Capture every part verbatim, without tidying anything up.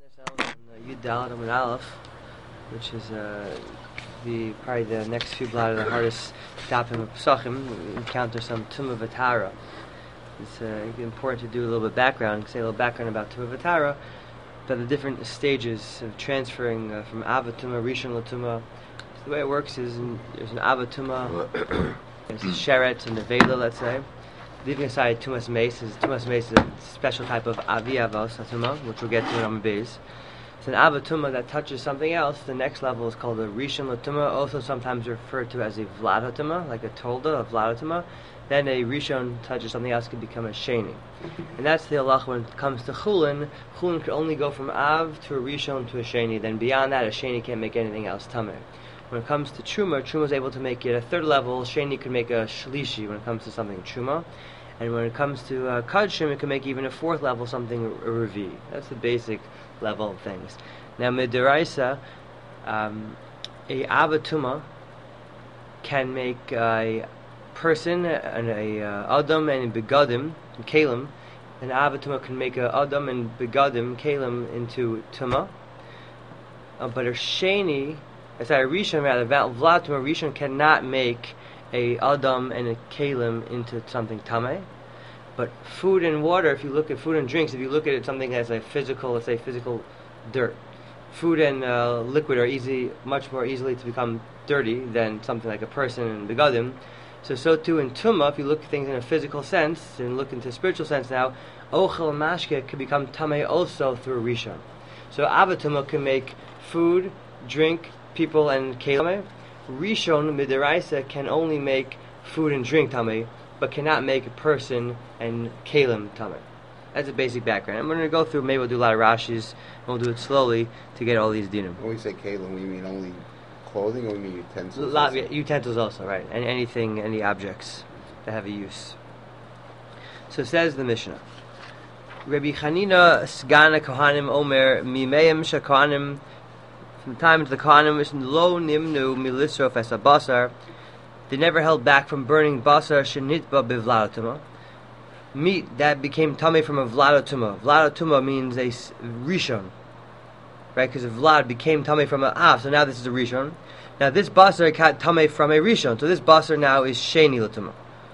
ourselves on Yud Daled Amud Aleph, which is uh, the probably the next few blot of the hardest dapim of Pesachim. We encounter some Tumah V'Tara. It's uh, important to do a little bit of background, say a little background about Tumah V'Tara, about the different stages of transferring uh, from Ava Tumah, Rishon L'Tumah. So the way it works is in, there's an Ava Tumah, there's a Sheret and the Vela, let's say. Leaving aside Tumas Mace, is Tumas Mace is a special type of Avi Avos Tumah, which we'll get to in Amud Beis. It's an Ava Tumah that touches something else. The next level is called a Rishon L'Tumah, also sometimes referred to as a Vlad Tumah, like a Tolda of Vlad Tumah. Then a Rishon touches something else, can become a Sheni. And that's the halach when it comes to Chulin. Chulin can only go from Av to a Rishon to a Sheni. Then beyond that, a Sheni can't make anything else Tameh. When it comes to Truma, Truma is able to make it a third level. Sheni can make a Shlishi when it comes to something Truma. And when it comes to uh, Kadshim, it can make even a fourth level, something a Revi. That's the basic level of things. Now, Midiraisa, um, a Avatuma can make a person, and a uh, Adam and a Begadim, and Kalim. An Avatuma can make a Adam and Begadim, Kalim, into Tuma. Uh, but a Sheni, sorry, a Rishon, rather, Vlad Tuma, Rishon cannot make a Adam and a Kalim into something Tameh. But food and water, if you look at food and drinks, if you look at it something as a physical, let's say physical dirt, food and uh, liquid are easy, much more easily to become dirty than something like a person and begadim. So so too in Tumah, if you look at things in a physical sense and look into a spiritual sense now, Ochel Mashke can become Tameh also through Rishon. So Avatuma can make food, drink, people and Kalim. Rishon Midiraisa can only make food and drink Tameh, but cannot make a person and Kalim Tameh. That's a basic background. I'm going to go through, maybe we'll do a lot of Rashis, and we'll do it slowly to get all these dinim. When we say Kalim, we mean only clothing, or we mean utensils? Lot, also? Utensils also, right. And anything, any objects that have a use. So says the Mishnah. Rabbi Chanina Sgana Kohanim Omer Mimeim Shakohanim. From the time of the Kohanim, lo nimnu milisrof es basar. They never held back from burning basar shenitba bivladatuma. Meat that became tummy from a vladatuma. Vladatuma means a rishon, right? Because vlad became tummy from a av, so now this is a rishon. Now this basar got tummy from a rishon, so this basar now is sheni latuma.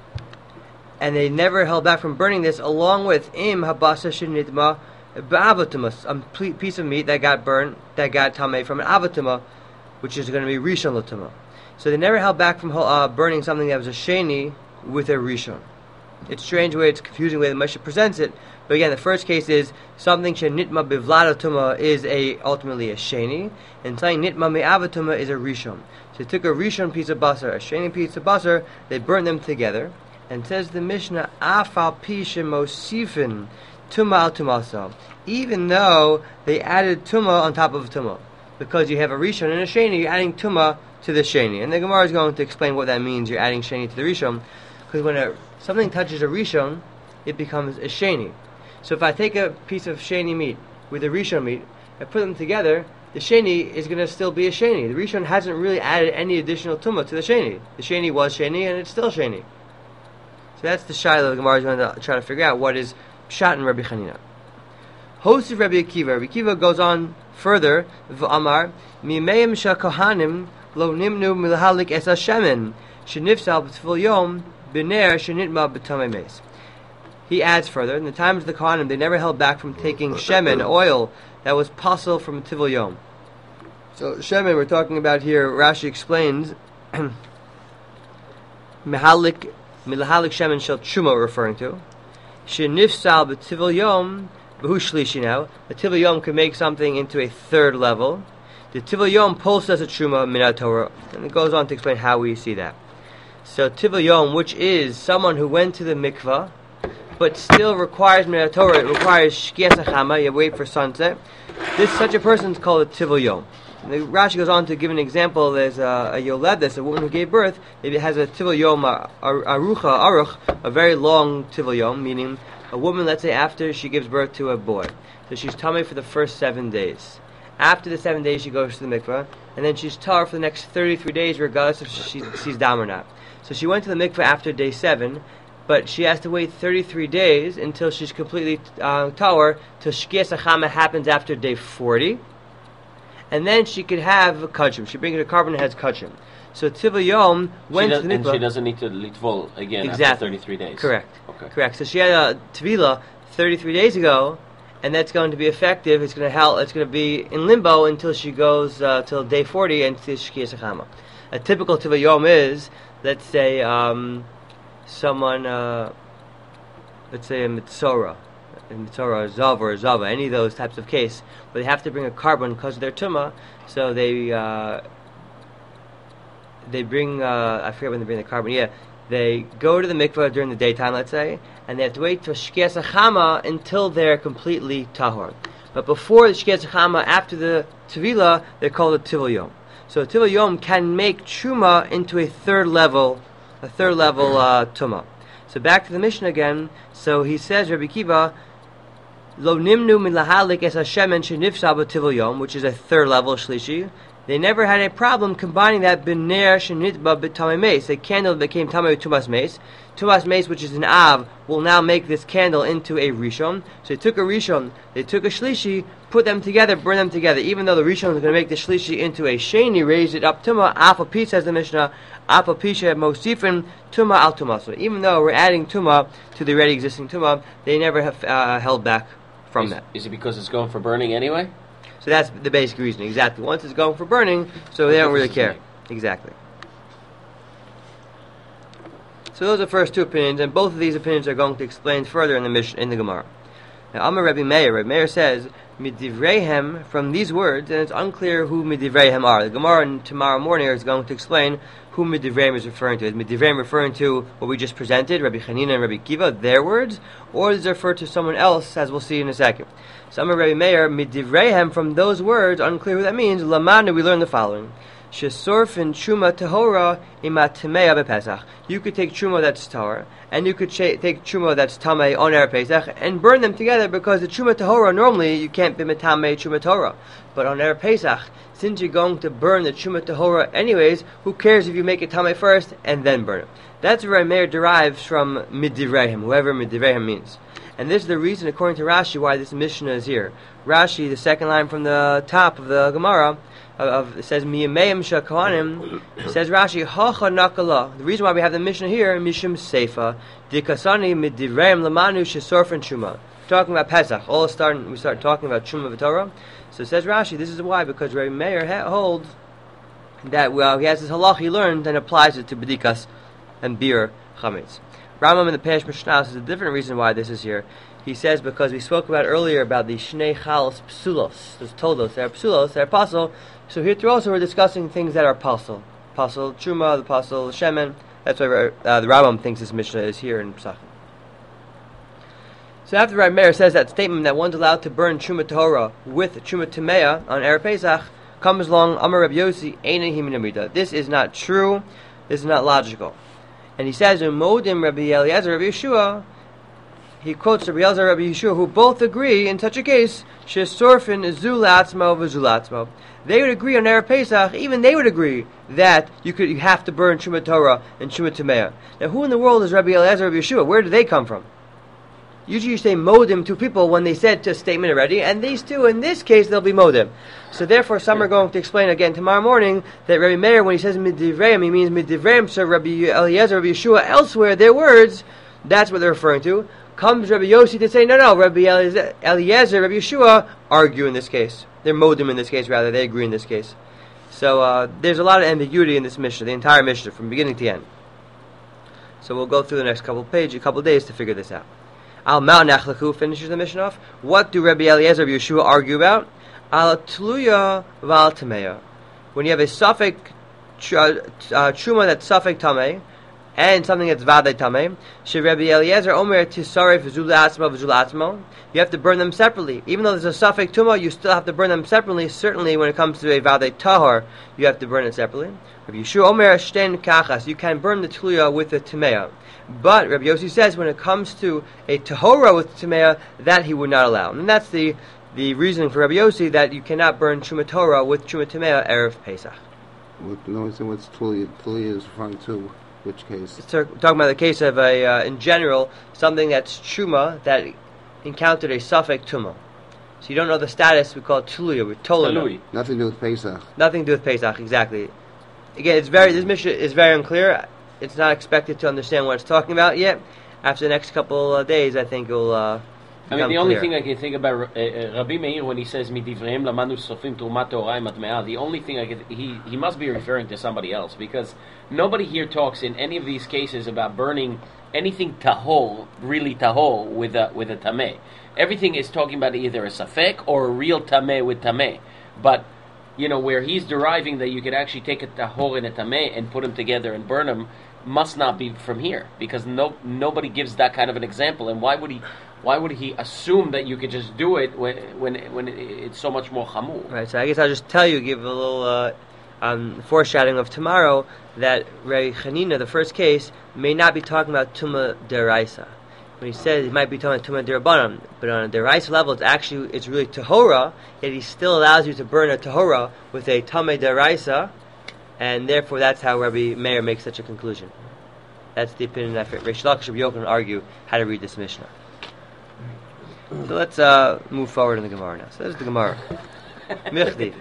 And they never held back from burning this, along with im habasar shenitba. Ba'avatuma, a piece of meat that got burnt, that got tameh from an avatuma, which is going to be rishon l'tuma. So they never held back from uh, burning something that was a sheni with a rishon. It's strange way, it's confusing way the Moshe presents it. But again, the first case is something shenitma bivladatuma is a ultimately a sheni, and something nitma me'avatuma is a rishon. So they took a rishon piece of basar, a sheni piece of basar, they burnt them together, and says the Mishnah, afal pi shemosifin Tumah al Tumasa, even though they added Tumah on top of Tumah. Because you have a Rishon and a Sheni, you're adding Tumah to the Sheni. And the Gemara is going to explain what that means, you're adding Sheni to the Rishon. Because when a, something touches a Rishon, it becomes a Sheni. So if I take a piece of Sheni meat with a Rishon meat, I put them together, the Sheni is going to still be a Sheni. The Rishon hasn't really added any additional Tumah to the Sheni. The Sheni was Sheni and it's still Sheni. So that's the Shiloh the Gemara is going to try to figure out what is Pshat and Rabbi Chanina. Host of Rabbi Akiva. Rabbi Akiva goes on further. V'amar mimeim shakohanim lo nimnu milhalik es hashemen shenifsal b'tfil yom b'ner shenitma b'tamei meis. He adds further, in the times of the Kohanim, they never held back from taking shemen, oil, that was possible from tivul yom. So shemen we're talking about here, Rashi explains, mihalik milhalik shemen shel truma referring to. Shenifsal b'tivul yom b'hu shlishi now. The tivul yom can make something into a third level. The tivul yom pulls us a truma min Torah, and it goes on to explain how we see that. So tivul yom, which is someone who went to the mikvah, but still requires min Torah, it requires shkias achama. You wait for sunset. This such a person is called a tivul yom. And the Rashi goes on to give an example. There's a, a yoledes, a woman who gave birth. Maybe it has a tivul yom, a, a, arucha, aruch, a very long tivul yom, meaning a woman, let's say, after she gives birth to a boy. So she's tummy for the first seven days. After the seven days, she goes to the mikveh, and then she's tar for the next thirty-three days, regardless if she sees dam or not. So she went to the mikveh after day seven, but she has to wait thirty-three days until she's completely uh, tahor, till Shkias HaChama happens after day forty, and then she could have a kachim. She brings her carbon that has kachim. So Tiva Yom went does, to the mikvah. And she doesn't need to litvol again exactly. after thirty-three days. Correct. Okay. Correct. So she had a Tvila thirty-three days ago, and that's going to be effective. It's going to help. It's going to be in limbo until she goes uh, till day forty and to Shkias HaChama. A typical Tiva Yom is, let's say, um, someone, uh, let's say a Mitzora, a Mitzora, a Zav or a Zava, any of those types of case, where they have to bring a carbon because of their tumah, so they uh, they bring, uh, I forget when they bring the carbon, yeah, they go to the mikveh during the daytime, let's say, and they have to wait till Shkias HaChama until they're completely tahor. But before the Shkias HaChama, after the Tevila, they're called a Tivul Yom. So Tivul Yom can make Truma into a third level, a third level uh, Tumah. So back to the Mishnah again. So he says, Rabbi Kiva, Lo nimnu min lahalik es hashemen shenifsa b'Tivul Yom, which is a third level Shlishi. They never had a problem combining that b'ner shenitba b'tamei meis, a candle that became tamei with tumas meis. Tumas meis, which is an av, will now make this candle into a rishon. So they took a rishon, they took a shlishi, put them together, burn them together. Even though the rishon is going to make the shlishi into a sheni, raise it up tuma. Alpha pi, says the Mishnah, alpha pisha mosifin tuma al tuma. So even though we're adding tuma to the already existing tuma, they never have uh, held back from is, that. Is it because it's going for burning anyway? So that's the basic reason, exactly. Once it's going for burning, so they don't really care. Exactly. So those are the first two opinions, and both of these opinions are going to explain further in the Mish- in the Gemara. Now, Amar Rabbi Meir, Rabbi Meir says, Midivreihem, from these words, and it's unclear who Midivreihem are. The Gemara tomorrow morning is going to explain who Midivreihem is referring to. Is Midivreihem referring to what we just presented, Rabbi Chanina and Rabbi Kiva, their words, or does it refer to someone else, as we'll see in a second? So Amar Rabbi Meir, Midivreihem, from those words, unclear what that means, Lamanu, we learn the following. Shesorfin Truma Tahora Imatimea bePesach. You could take Truma that's Tahor, and you could sh- take Truma that's Tamei on Erev Pesach, and burn them together, because the Truma Tahora, normally you can't be Metamei Truma Tahora. But on Erev Pesach, since you're going to burn the Truma Tahora anyways, who cares if you make it Tamei first, and then burn it? That's where Meir derives from Midivreihem, whoever Midivreihem means. And this is the reason, according to Rashi, why this Mishnah is here. Rashi, the second line from the top of the Gemara, Of, of, it says Miyameim Shakohanim, says Rashi Hacha Nakala. The reason why we have the Mishnah here, Mishum Seifa Dikasani Midivreim Lamanu Shesorfen Truma. Talking about Pesach. All starting we start talking about Truma V'Torah. So it says Rashi, this is why, because Rabbi Meir ha- holds that well he has this halach he learned and applies it to Bedikas and Bir Chametz. Rambam in the Pesh Mishnah says a different reason why this is here. He says because we spoke about earlier about the Shnei Chalos Psulos. There's Toldos, they're Psulos, they're Pasul. So here too also we're discussing things that are Pasul. Pasul Truma, the Pasul Shemen. That's why uh, the Rambam thinks this Mishnah is here in Pesachim. So after Rabbi Meir says that statement that one's allowed to burn Truma Tahora with Truma Tamea on Erev Pesach, comes along Amar Rabbi Yossi, Eina Himin Amida. This is not true. This is not logical. And he says, Umodim Rabbi Eliezer, Rabbi Yeshua, he quotes Rabbi Eliezer, Rabbi Yeshua, who both agree in such a case, Shesorfin Zulatzmo v'Zulatzmo. They would agree on Erev Pesach, even they would agree that you could you have to burn Truma Torah and Truma Tamea. Now, who in the world is Rabbi Eliezer, Rabbi Yeshua? Where do they come from? Usually you say modim to people when they said a statement already, and these two, in this case, they'll be modim. So therefore, some are going to explain again tomorrow morning that Rabbi Meir, when he says midivreim, he means midivreim, so Rabbi Eliezer, Rabbi Yeshua, elsewhere, their words, that's what they're referring to. Comes Rabbi Yossi to say, no, no, Rabbi Eliezer, Rabbi Yeshua argue in this case. They're modim in this case, rather, they agree in this case. So uh, there's a lot of ambiguity in this Mishnah, the entire Mishnah, from beginning to end. So we'll go through the next couple of pages, a couple of days to figure this out. Al Ma'al Nechlachu finishes the Mishnah off. What do Rabbi Eliezer, Rabbi Yeshua argue about? Al Tluya Val Tameya. When you have a suffix uh, truma that's suffix tamei, and something that's vadei tamei, she Rabbi Eliezer Omer Tisaref Zulatzmo Zulatzmo. You have to burn them separately. Even though there's a suffix tuma, you still have to burn them separately. Certainly, when it comes to a vadei tahor, you have to burn it separately. Rabbi Yeshua Omer Shten Kachas. You can burn the tluya with the tameya. But Rabbi Yossi says when it comes to a tahora with tameya, that he would not allow. And that's the the reasoning for Rabbi Yossi that you cannot burn truma Torah with truma tameya erev Pesach. What, no, so what's Tulia? Tulia is referring to Which case? It's talking about the case of a, uh, in general, something that's truma that encountered a suffix tuma. So you don't know the status, we call it tuluya, we tolana. Nothing to do with Pesach. Nothing to do with Pesach, exactly. Again, it's very, this mission is very unclear. It's not expected to understand what it's talking about yet. After the next couple of days, I think it will uh, I mean, the only clear. thing I can think about uh, uh, Rabbi Meir when he says "Midivreim lamanu sofim tumat toraim atmeah," the only thing I could he he must be referring to somebody else, because nobody here talks in any of these cases about burning anything tahol, really tahol, with a with a tameh. Everything is talking about either a safek or a real tameh with tameh. But you know, where he's deriving that you could actually take a tahor and a tameh and put them together and burn them, must not be from here, because no nobody gives that kind of an example. And why would he? Why would he assume that you could just do it when when when it's so much more chamur? Right. So I guess I'll just tell you, give a little uh, um, foreshadowing of tomorrow, that Rabbi Chanina, the first case, may not be talking about tuma deraisa. When he says he might be talking about tuma derabanan, but on a deraisa level, it's actually it's really tahora. Yet he still allows you to burn a tahora with a tame deraisa, and therefore that's how Rabbi Meir makes such a conclusion. That's the opinion that Reish Lakish and Yochanan argue how to read this Mishnah. So let's uh, move forward in the Gemara now. So there's the Gemara. Michdi.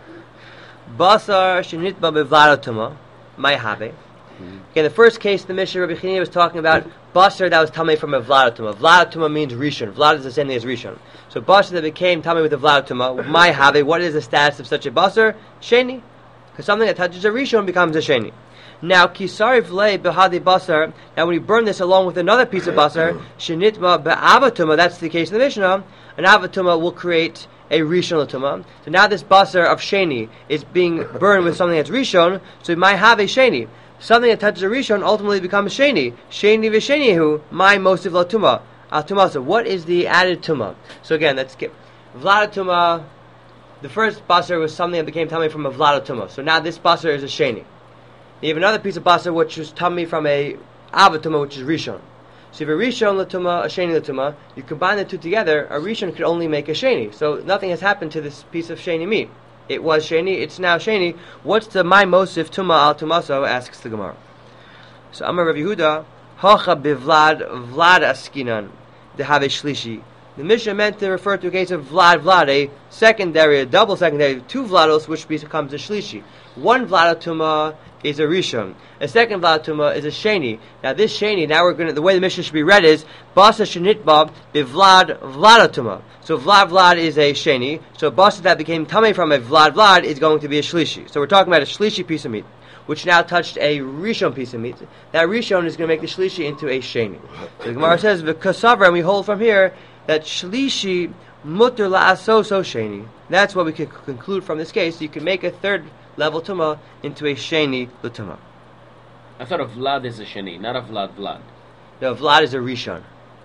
Basar shenitba bevladotuma, my habe. Again, the first case the Mishnah Rabbi Chanina was talking about basar that was tamei from a vladotuma. Vladotuma means rishon. Vlad is the same thing as rishon. So basar that became tamei with a vladotuma, my habe. What is the status of such a basar? Sheni. Because something that touches a rishon becomes a sheni. Now, kisari v'lei behadi basar. Now, when you burn this along with another piece of basar, shenitma be'avatuma. That's the case in the Mishnah. An avatuma will create a rishon latuma. So now this basar of sheni is being burned with something that's rishon. So it might have a sheni. Something that touches a rishon ultimately becomes sheni. Sheni v'shenihu my mosiv latuma atumasa. What is the added tuma? So again, let's get vladatuma. The first basar was something that became tummy from a vladatuma. So now this basar is a sheni. You have another piece of basar which was tummy from a avatuma, which is rishon. So if a rishon latuma, a sheni latuma, you combine the two together, a rishon could only make a sheni. So nothing has happened to this piece of sheni meat. It was sheni, it's now sheni. What's the my mosif tuma al tumaso? Asks the Gemara. So Amar Rav Yehuda, hacha bivlad vlad askinan dehave shlishi. The Mishnah meant to refer to a case of vlad vlad, a secondary, a double secondary, two vlados, which becomes a shlishi. One vladatuma is a rishon. A second vladatuma is a sheni. Now this sheni, now we're going to, the way the Mishnah should be read is, basa shenitba bivlad vladatuma. So vlad vlad is a sheni. So basa that became tame from a vlad vlad is going to be a shlishi. So we're talking about a shlishi piece of meat, which now touched a rishon piece of meat. That rishon is going to make the shlishi into a sheni. So the Gemara says, v'kasavra, and we hold from here, that shlishi mutter la'asoso sheni. That's what we can conclude from this case. You can make a third level tuma into a sheni l'tuma. I thought a vlad is a sheni, not a vlad vlad. No, vlad is a rishon.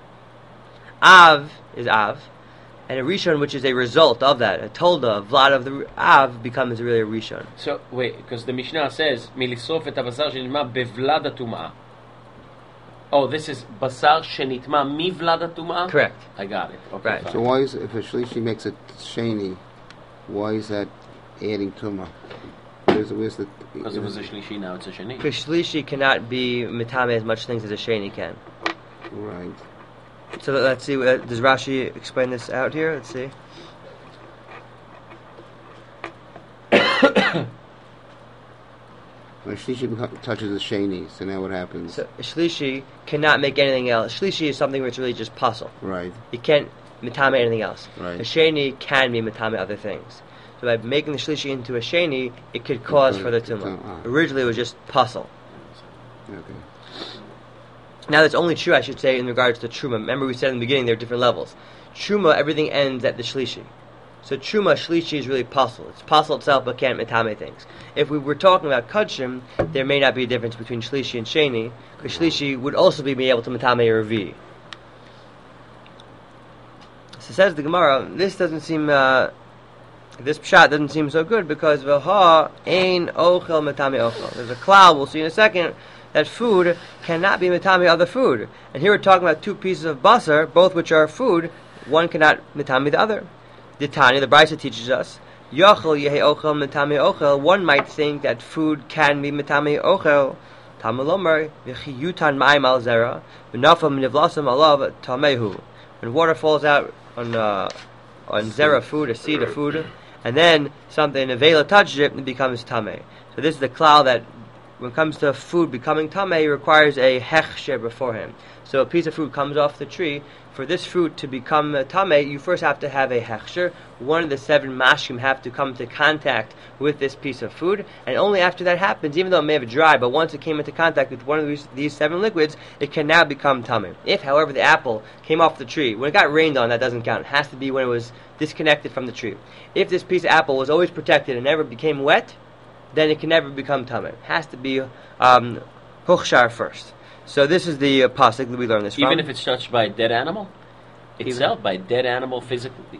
Av is av, and a rishon, which is a result of that, a tolda, vlad of the av, becomes really a rishon. So wait, because the Mishnah says milisof et avasar shenitma bevlad atuma. Oh, this is basar shenitma mi vlad atuma. Correct. I got it. Okay, Right. fine. So why is if a shlishi makes it sheni, why is that adding tuma? Where's, where's the? Because it was a shlishi, now it's a sheni. Because shlishi cannot be mitame as much things as a sheni can. Right. So let's see. Uh, does Rashi explain this out here? Let's see. When a shlishi beco- touches the sheni, so now what happens? So shlishi cannot make anything else. Shlishi is something which really just puzzle. Right. You can't mitame anything else. Right. A sheni can be mitame other things. So by making the shlishi into a sheni, it could cause Okay. for the tumah. Ah. Originally, it was just puzzle. Okay. Now that's only true, I should say, in regards to truma. Remember, we said in the beginning there are different levels. Truma, everything ends at the shlishi. So truma, shlishi is really puzzle. It's puzzle itself, but can't mitame things. If we were talking about kudshim, there may not be a difference between shlishi and sheni, because shlishi would also be being able to mitame a revi. So says the Gemara, this doesn't seem, uh, this pshat doesn't seem so good, because v'ha ein ochel mitame ochel. There's a cloud, we'll see in a second, that food cannot be mitame other food. And here we're talking about two pieces of basar, both which are food. One cannot mitame the other. The Tanya, the Brisa teaches us, Yochel yehe ochel mitame ochel. One might think that food can be mitame ochel. Tamalomer v'chiyutan ma'im al zera v'nafam nivlasam alav tamehu. When water falls out on uh, on zera food, a seed of food, and then something a vela touches it, it becomes tameh. So this is the klal that when it comes to food becoming tameh, it requires a hechsher beforehand. So a piece of fruit comes off the tree. For this fruit to become uh, tameh, you first have to have a hechsher. One of the seven mashkim have to come to contact with this piece of food, and only after that happens, even though it may have dried, but once it came into contact with one of these, these seven liquids, it can now become tameh. If, however, the apple came off the tree, when it got rained on, that doesn't count. It has to be when it was disconnected from the tree. If this piece of apple was always protected and never became wet, then it can never become tameh. It has to be um, huchshar first. So this is the uh, pasuk that we learned this from. Even if it's touched by a dead animal? Itself, by a dead animal physically,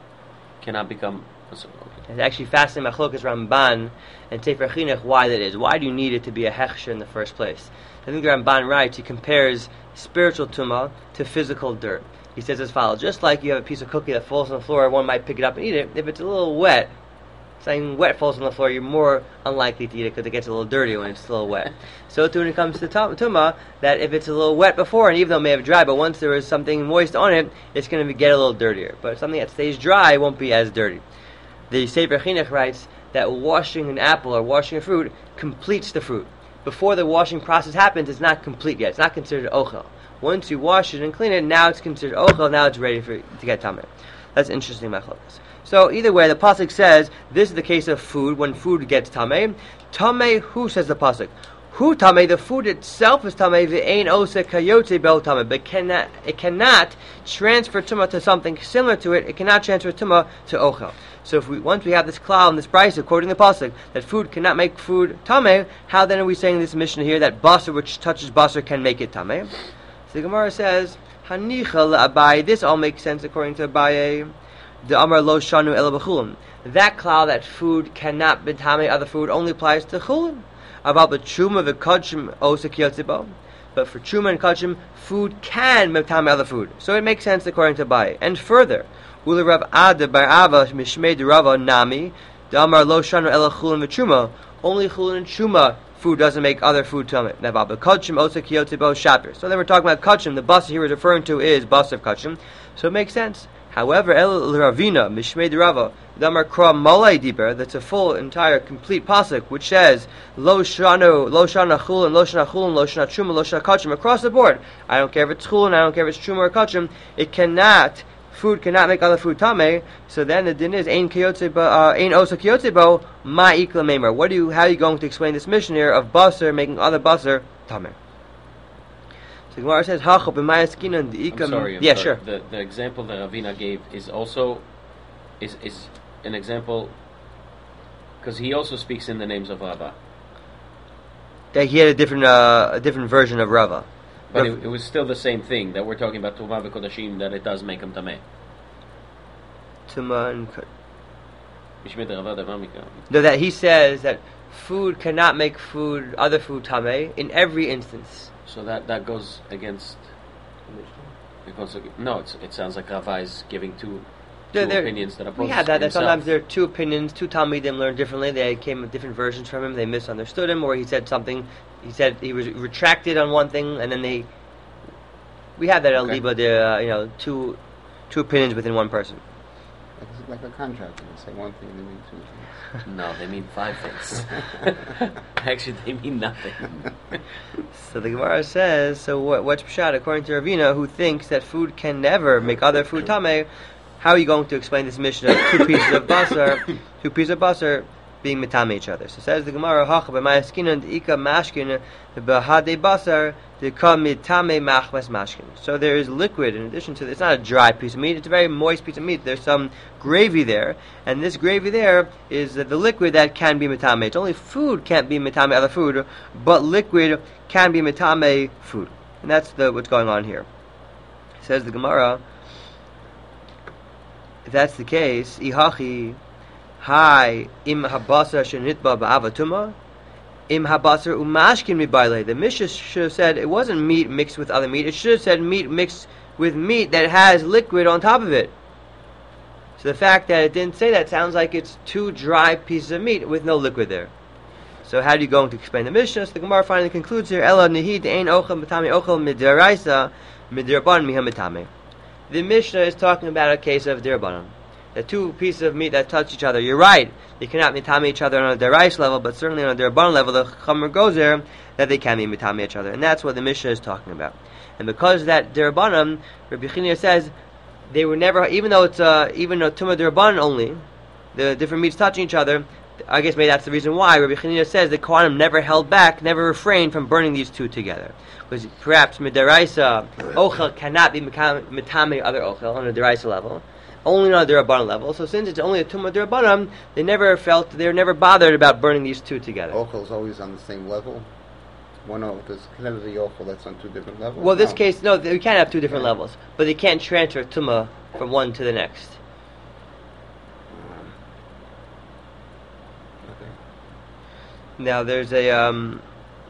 cannot become... It's actually fascinating, Machlokas Ramban and Sefer Chinuch, why that is. Why do you need it to be a hechsher in the first place? I think the Ramban writes, he compares spiritual tumah to physical dirt. He says as follows: just like you have a piece of cookie that falls on the floor, one might pick it up and eat it. If it's a little wet, something wet falls on the floor, you're more unlikely to eat it because it gets a little dirty when it's a little wet. So too when it comes to tumah, that if it's a little wet before, and even though it may have dried, but once there is something moist on it, it's going to get a little dirtier. But something that stays dry won't be as dirty. The Sefer Chinuch writes that washing an apple or washing a fruit completes the fruit. Before the washing process happens, it's not complete yet. It's not considered ochel. Once you wash it and clean it, now it's considered ochel. Now it's ready for to get tameh. That's interesting, machlokas. So either way, the pasuk says this is the case of food. When food gets tameh, tameh who, says the pasuk? Who tameh? The food itself is tameh. Ve'ein oseh kayotze bel tameh, but cannot it cannot transfer tumah to something similar to it. It cannot transfer tumah to ochel. So if we once we have this klal and this price, according to the pasuk, that food cannot make food tameh, how then are we saying in this mission here that basar which touches basar can make it tameh? So the Gemara says hanicha la'abai. This all makes sense according to Abaye. The Amar lo shanu ela b'chulin. That klal that food cannot be tameh other food only applies to chulin. About the truma v'kodshim osek yotzibo. But for truma and kodshim, food can be tameh other food. So it makes sense according to Abaye. And further, uli Rav Ada bar Ava mishmei de Rava nami the Amar lo shanu ela chulin v'truma. Only chulin and truma food doesn't make other food tameh. About the kodshim osek yotzibo shapir. So then we're talking about kodshim. The basar here is referring to is basar of kodshim. So it makes sense. However, El Ravina, Mishmei de Rava, Damar Kra Malay Diber, that's a full, entire, complete pasuk, which says, Lo Shano, Lo Shana Chulin, Lo Shana Chulin, Lo Shana Truma, Lo Shana Kachim, across the board. I don't care if it's Chulin, I don't care if it's Truma or Kachim, it cannot, food cannot make other food tameh, so then the din is, Ein Kiyotze, Ein Osa Kiyotze Bo, Ma Ikla Meimer. What do you, how are you going to explain this mission here of Basar making other Basar tameh? So the Gemara says, "Hachop b'mayaskin and the ikam." I'm sorry. I'm yeah, sorry. sure. The the example that Ravina gave is also is is an example because he also speaks in the names of Rava. That he had a different uh, a different version of Rava. But Rav- it, it was still the same thing that we're talking about Tumah v'kodashim, that it does make him tameh. Tuma and Ko- Mishmei de Rava davar mikra. no, that he says that food cannot make food other food tameh in every instance. So that, that goes against. It goes ag- no, it's, it sounds like Rava is giving two, There- two there- opinions that oppose We have that. That himself. sometimes there are two opinions. Two Talmidim learned differently. They came with different versions from him. They misunderstood him, or he said something. He said he was retracted on one thing, and then they. We have that at Okay. Liba. The uh, you know two two opinions within one person. Like, like a contract. They say one thing and they mean two things. No, they mean five things. Actually, they mean nothing. So the Gemara says, so what, what's Pshat? According to Ravina, who thinks that food can never make other food tameh, how are you going to explain this mission of two pieces of basar, two pieces of basar being metame each other? So says the Gemara, Hach b'mayaskin and ika mashkin b'hadei basar deka mitame machmas mashkin. So there is liquid in addition to this. It's not a dry piece of meat. It's a very moist piece of meat. There's some gravy there, and this gravy there is uh, the liquid that can be metame. It's only food can't be metame other food, but liquid can be metame food, and that's the what's going on here. Says the Gemara, if that's the case, ihachi hi im habasar shenitba ba'avatuma im habasar umashkin mibayle. The Mishnah should have said it wasn't meat mixed with other meat. It should have said meat mixed with meat that has liquid on top of it. So the fact that it didn't say that sounds like it's two dry pieces of meat with no liquid there. So how do you go to explain the Mishnah? So the Gemara finally concludes here, Ela nihid ein ochel mitame ochel midiraisa midirban miha mitame. The Mishnah is talking about a case of dirbanan. The two pieces of meat that touch each other. You're right, they cannot mitame each other on a derais level, but certainly on a dirbanan level, the Chamer goes there that they can be mitame each other. And that's what the Mishnah is talking about. And because that dirbanan, Rabbi Chinia says, they were never, even though it's uh, even a tumah dirbanan only, the different meats touching each other, I guess maybe that's the reason why Rabbi Chanina says the Kohanim never held back, never refrained from burning these two together. Because perhaps midaraisa ochel cannot be mitame other ochel on a deraisa level, only on a derabanan level. So since it's only a tumah derabanan, they never felt, they were never bothered about burning these two together. Ochel is always on the same level. One of there's clearly the ochel that's on two different levels. Well, this no. case, no, we can't have two different yeah. levels, but they can't transfer tumah from one to the next. Now there's a, um,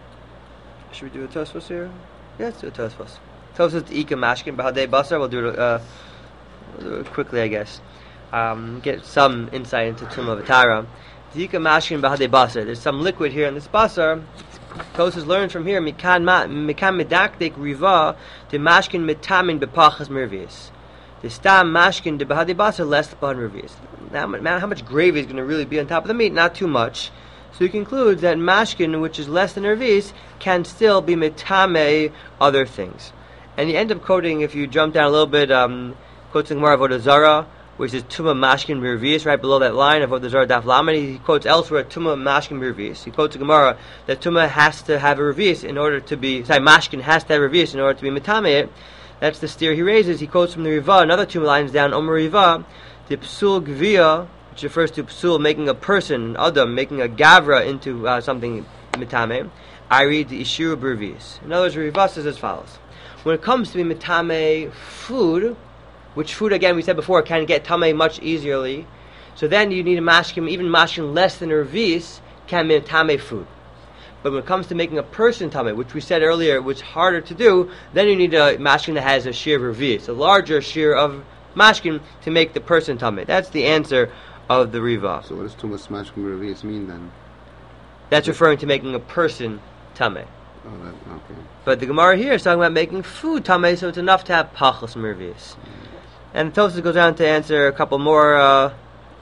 should we do a Tosfos here? Yeah, let's do a Tosfos. Tosfos Ika Mashkin Bahadei Basar. We'll do it, uh, we'll do it quickly, I guess. Um, get some insight into Tumah V'Tara. Ika Mashkin Bahadei Basar. There's some liquid here in this Basar. Tosfos learns from here, Mikan Medakdik Riva, the Mashkin Mitamin Bepachas Mervius. The Stam Mashkin de Bahadei Basar less Ban Mervius. Now, how much gravy is going to really be on top of the meat? Not too much. So he concludes that mashkin, which is less than revis, can still be metame other things. And he ends up quoting, if you jump down a little bit, um, quotes the Gemara Avodah Zarah, which is tuma mashkin revis, right below that line of Avodah Zarah daf lamed. He quotes elsewhere tuma mashkin revis. He quotes the Gemara that tuma has to have a revis in order to be, sorry, mashkin has to have a revis in order to be metame it. That's the steer he raises. He quotes from the Riva, another two lines down, Omer Riva, the psul gvia, which refers to psul, making a person, adam, making a gavra into uh, something mitame. I read the Ishur Bervis. In other words, Riva says as follows. When it comes to be mitame food, which food, again, we said before, can get tame much easily, so then you need a mashkim, even mashkim less than a revis, can be mitame food. But when it comes to making a person tame, which we said earlier was harder to do, then you need a mashkim that has a shear of revis, a larger shear of mashkim to make the person tame. That's the answer of the Riva. So what does Tumas Mashkim Revis mean then? That's referring to making a person Tameh. Oh, that, okay. But the Gemara here is talking about making food Tameh, so it's enough to have Pachos Mervis. Mm. And Tosfos goes on to answer a couple more uh,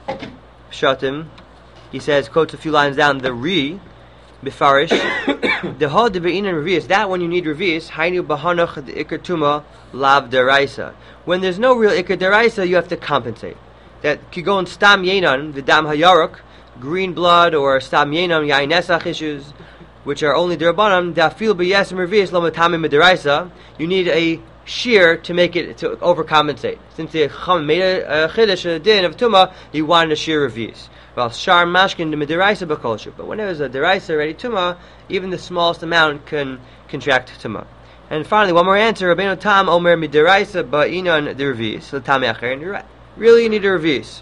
Shatim. He says, quotes a few lines down, the Ri, Bifarish, the Hod de Be'in and Revis, that when you need Revis, Hainu Bahanach the Iker Tuma, Lav Deraisa. When there's no real Iker Deraisa, you have to compensate. That kigon stam yenan v'dam hayarok, green blood, or stam yenan yain nesach issues, which are only derabanan. Dafil b'yes mervius lo matame mediraisa. You need a shear to make it to overcompensate. Since the chum made a chiddush a din of tuma, he wanted a shear revius. Well, shar mashkin the mediraisa b'kolshu. But when there's a deraisa ready tuma, even the smallest amount can contract tuma. And finally, one more answer. Rabbeinu Tam omer mediraisa ba'inan dervius l'tamei acher. And you're right. Really, you need a revis.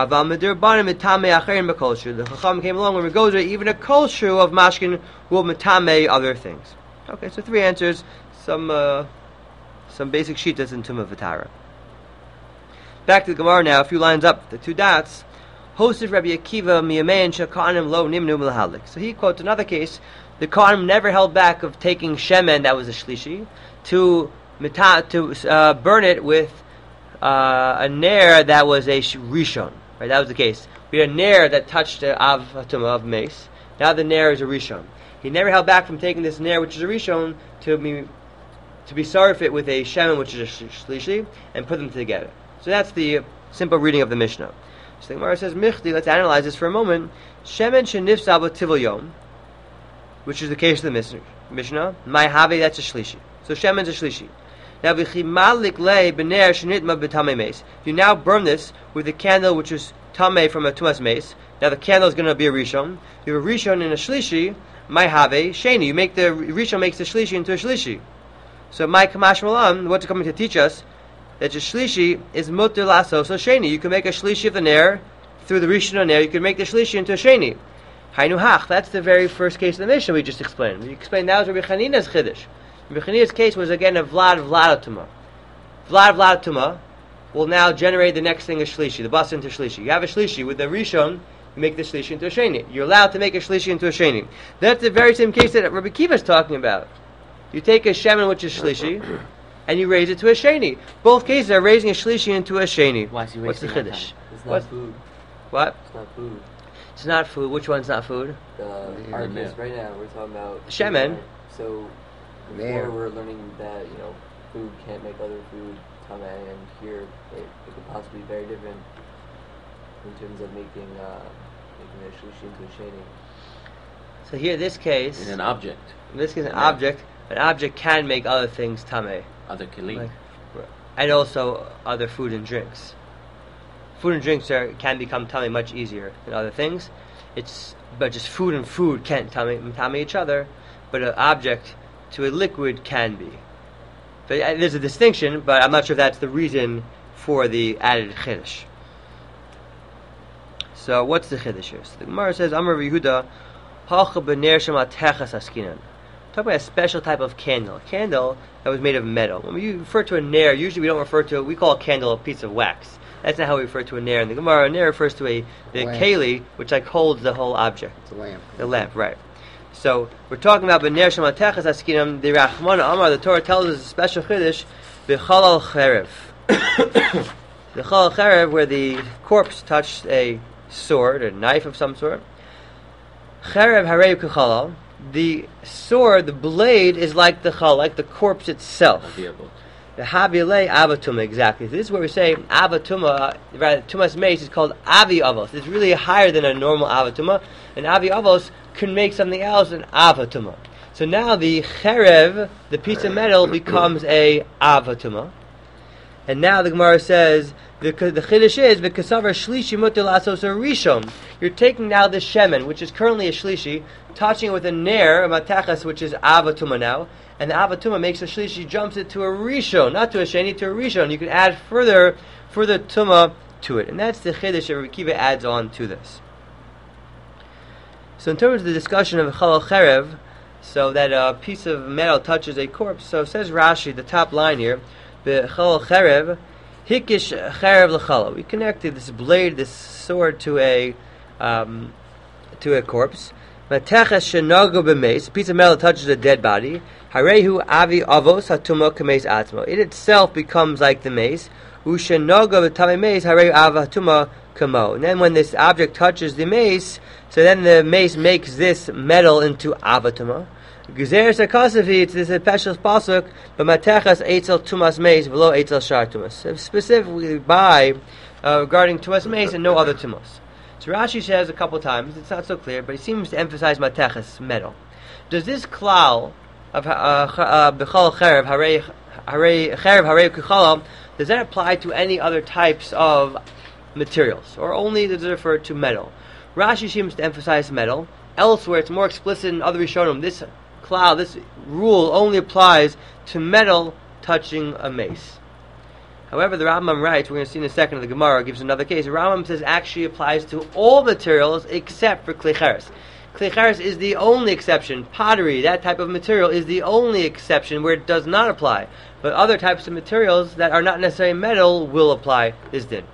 The Chacham came along when we go to even a kolshu of mashkin will metame other things. Okay, so three answers, some uh, some basic shitas in Tumah V'Tara. Back to the Gemara now, a few lines up, the two dots. Hosted Rabbi Akiva miyamein shakanim lo nimnu milahalik. So he quotes another case. The Kohanim never held back of taking shemen that was a shlishi to meta- to uh, burn it with Uh, a nair that was a rishon, right? That was the case. We had a nair that touched the av tumah of mace. Now the nair is a rishon. He never held back from taking this nair, which is a rishon, to be to be sarfit with a shemen, which is a shlishi, and put them together. So that's the simple reading of the Mishnah. So the Gemara says, Michti, let's analyze this for a moment. Shemen shenifsa b'tivul yom, which is the case of the Mishnah. My have, that's a shlishi. So shemen's a shlishi. Now, if you now burn this with a candle which is tamei from a tumas mace, now the candle is going to be a rishon. You have a rishon and a shlishi. My have sheni. You make the rishon makes the shlishi into a shlishi. So my kamash malam, what's it coming to teach us? That the shlishi is mutter lasso. So sheni, you can make a shlishi of the nair through the rishon and nair. You can make the shlishi into a sheni. Hainu hach. That's the very first case of the Mishnah we just explained. We explained that was Rabbi Chanina's chiddush. Bechania's case was again a Vlad Vladatuma. Vlad Vladatuma will now generate the next thing, a Shlishi, the bus into Shlishi. You have a Shlishi with the Rishon you make the shlishi into a sheni. You're allowed to make a shlishi into a sheni. That's the very same case that Rabbi Kiva is talking about. You take a shemen which is shlishi, and you raise it to a sheni. Both cases are raising a shlishi into a sheni. Why is he What's the raising that chiddush? It's not What? food. What? It's not food. It's not food. Which one's not food? Uh, Yeah, our yeah. case right now, we're talking about Shemen. So before There. we're learning that you know food can't make other food tameh, and here it, it could possibly be very different in terms of making uh, making a shlishi into a sheni. So here, this case, In an object, in this case, an Yeah. object, an object can make other things tameh, other kelim. Like- and also other food and drinks. Food and drinks are, can become tameh much easier than other things. It's but just food and food can't tameh tameh each other, but an object to a liquid can be. But uh, there's a distinction, but I'm not sure if that's the reason for the added chiddush. So what's the chiddush here? So the Gemara says, Amar Yehuda, Hacha b'ner shema techas askinan. Talk about a special type of candle. A candle that was made of metal. When we refer to a nair, usually we don't refer to it, we call a candle a piece of wax. That's not how we refer to a nair. In the Gemara, a nair refers to a the Lamp. keli, which like holds the whole object. It's a lamp. The lamp, right. So we're talking about b'ner shema techas askinan. The Rachmana Amar, the Torah tells us a special chiddush, b'chalal cherev. The chalal cherev, where the corpse touched a sword, a knife of some sort. Cherev harei k'chalal. The sword, the blade, is like the chal, like the corpse itself. The habilei avatuma, exactly. So this is where we say avatuma, rather tumas meis is called avi avos. It's really higher than a normal avatuma, and avi avos can make something else an avatuma. So now the cherev, the piece of metal, becomes a avatuma, and now the Gemara says the the chiddush is the kasavar shlishi mutar lasos a rishon. You're taking now the shemen, which is currently a shlishi, touching it with a ner, a matachas, which is avatuma now, and the avatuma makes a shlishi, jumps it to a rishon, not to a sheni, to a rishon. You can add further, further tuma to it, and that's the chiddush that Rabbi Kiva adds on to this. So in terms of the discussion of chalal cherev, so that a piece of metal touches a corpse, so it says Rashi, the top line here, the chalal cherev, hikish cherev l'chalal. We connected this blade, this sword, to a um, to a corpse. Mateches shenago b'meis, a piece of metal touches a dead body. Harehu avi avos hatuma kameis atmo. It itself becomes like the mace. Ushenago v'tamei mace harehu av hatuma kamo. And then when this object touches the mace, so then the mace makes this metal into avatuma. Gezer sakasavi, it's this special pasuk, but mateches eitzel tumas mace below eitzel shar tumas. Specifically by uh, regarding tumas mace and no other tumas. So Rashi says a couple times, it's not so clear, but he seems to emphasize mateches, metal. Does this klal of b'chal cherev, harei cherev, harei k'chalal, does that apply to any other types of materials, or only does it refer to metal? Rashi seems to emphasize metal. Elsewhere, it's more explicit in other Rishonim. This klal, this rule only applies to metal touching a mace. However, the Rambam writes, we're going to see in a second, the Gemara gives another case. The Rambam says actually applies to all materials except for kli cheres. Kli cheres is the only exception. Pottery, that type of material, is the only exception where it does not apply. But other types of materials that are not necessarily metal will apply this din.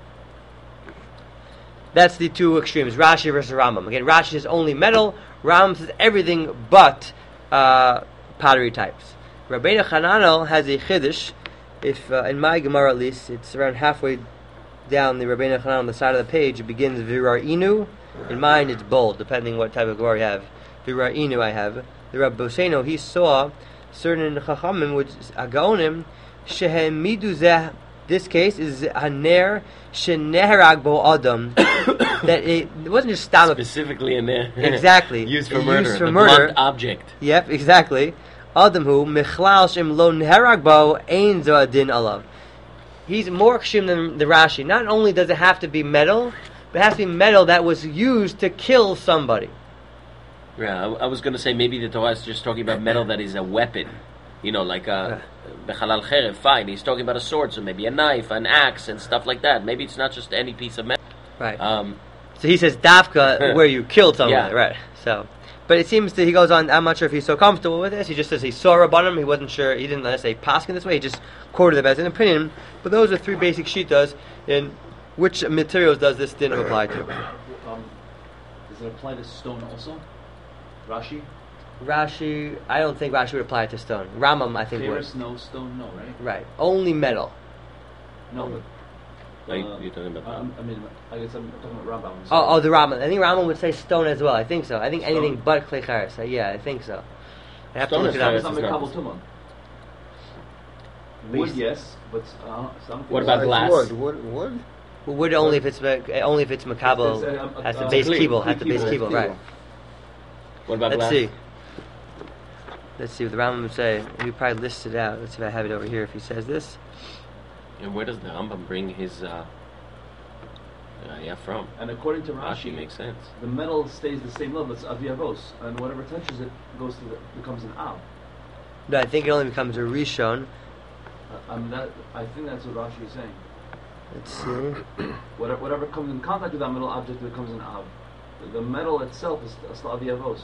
That's the two extremes, Rashi versus Rambam. Again, Rashi says only metal, Rambam says everything but uh, pottery types. Rabbeinu Hananel has a chiddush. If uh, in my Gemara at least, it's around halfway down the Rabbeinu Hanan on the side of the page, it begins Virar Inu. In mine it's bold, depending what type of Gemara you have. Virar Inu I have. The Rabbi Boseno, he saw certain Chachamim, which is Agaonim, Shehem Midu Zeh. This case is Haner Sheneherag Bo Adam. That it, it wasn't just stomach. Specifically in there. Exactly. Used for murder. Used for the murder. blunt object. Yep, exactly. Adam who Michlal Shem Lo Neherag Bo Ein Zo Adin Alav. He's more kshim than the Rashi. Not only does it have to be metal, but it has to be metal that was used to kill somebody. Yeah, I, I was going to say maybe the Torah is just talking about metal that is a weapon. You know, like a bechalal cherev. Fine, he's talking about a sword, so maybe a knife, an axe, and stuff like that. Maybe it's not just any piece of metal. Right. Um, so he says dafka where you killed someone. Yeah. Right. So, but it seems that he goes on. I'm not sure if he's so comfortable with this. He just says he saw Rabbanim. He wasn't sure. He didn't let's say paskin this way. He just quoted them as an opinion. But those are three basic shitas in which materials does this din apply to. Um, Does it apply to stone also? Rashi? Rashi, I don't think Rashi would apply it to stone. Rambam, I think Ferris, would. no. Stone, no, right? Right. Only metal. No, but... Are you- uh, you're talking about um, I mean, I guess I'm talking about Rambam. Oh, oh, the Rambam. I think Rambam would say stone as well. I think so. I think Stone? anything but Klei Charis. Uh, yeah, I think so. I have Stone to look is it up. Charis. It's not It's not- Mekabel Tumah. Wood, yes, but uh, some What about Why glass? Wood, wood, wood. Well, wood only if it's me- only if it's makabel It's, uh, um, at the uh, base Kli. kibble, at the Kli base kibble. kibble, right? What about Let's glass? see. Let's see what the Rambam would say. He probably lists it out. Let's see if I have it over here. If he says this, And where does the Rambam bring his uh, uh, yeah from? And according to Rashi Rashi, makes sense. the metal stays the same level. It's aviyavos, and whatever touches it goes to the, becomes an av. no, I think it only becomes a rishon. Uh, I mean, that, I think that's what Rashi is saying. Let's see. Whatever, whatever comes in contact with that metal object becomes an av. The, the metal itself is still aviyavos.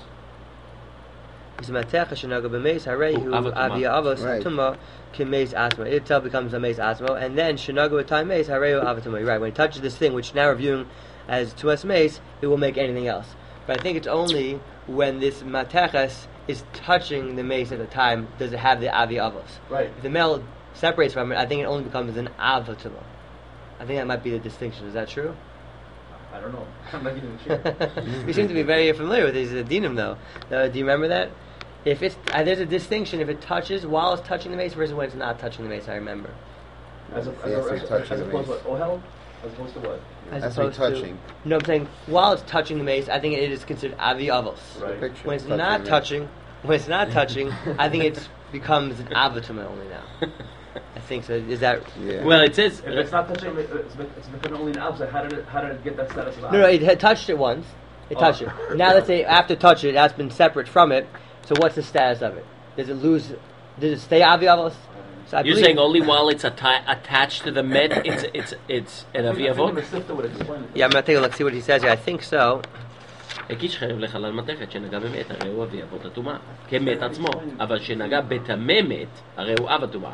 He's matech shenaga b'meis harehu Avot Tumah. avia avos Right. tuma kemeis asmo. It itself becomes a meis asmo, and then shenaga b'tay meis harehu avot tumah. Right, when it touches this thing, which now we're viewing as tumas meis, it will make anything else. But I think it's only when this mateches is touching the mace at the time does it have the avi avos. Right. If the metal separates from it, I think it only becomes an avot tumah. I think that might be the distinction. Is that true? I don't know. I'm not even sure. You seem to be very familiar with these uh, dinim, though. Uh, do you remember that? If it's uh, there's a distinction if it touches while it's touching the mace versus when it's not touching the mace. I remember. As, a, as, Yes, a, it's as, touching as the opposed mace. to what? Ohel? As opposed to what? As That's opposed touching. To, no, I'm saying while it's touching the mace, I think it is considered avi avos. Right. The picture When it's touching not it. touching, when it's not touching, I think it becomes an avatuma only now. I think so. Is that? Yeah. Well, it says If it's not touching, it- it's, bec- it's becoming only an av. So how did it, how did it get that status of av? No, no. It had touched it once. It Oh. touched it. Now let's say after touching it, that's been separate from it. So what's the status of it? Does it lose? Does it stay avi avos? So I you're believe- saying only while it's atta- attached to the med, it's it's it's an I think, I think aviyavot. the Sifta would explain it. Yeah, I'm gonna take a look. See what he says here. I think so. הקיש חרב לחלל מתכת שנגע במת, הרי הוא אבי אבות הטומאה, כמת עצמו, אבל שנגע בטמא מת, הרי הוא אב הטומאה.